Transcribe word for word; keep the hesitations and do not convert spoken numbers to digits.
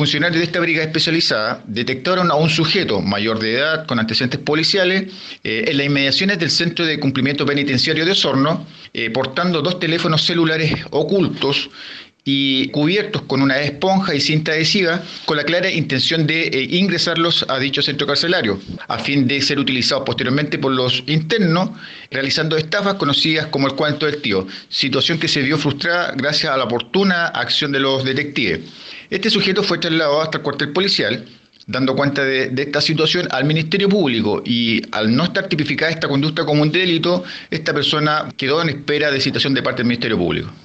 funcionarios de esta brigada especializada detectaron a un sujeto mayor de edad con antecedentes policiales eh, en las inmediaciones del Centro de Cumplimiento Penitenciario de Osorno, eh, portando dos teléfonos celulares ocultos y cubiertos con una esponja y cinta adhesiva, con la clara intención de eh, ingresarlos a dicho centro carcelario, a fin de ser utilizados posteriormente por los internos, realizando estafas conocidas como el cuento del tío, situación que se vio frustrada gracias a la oportuna acción de los detectives. Este sujeto fue trasladado hasta el cuartel policial, dando cuenta de, de esta situación al Ministerio Público, y al no estar tipificada esta conducta como un delito, esta persona quedó en espera de citación de parte del Ministerio Público.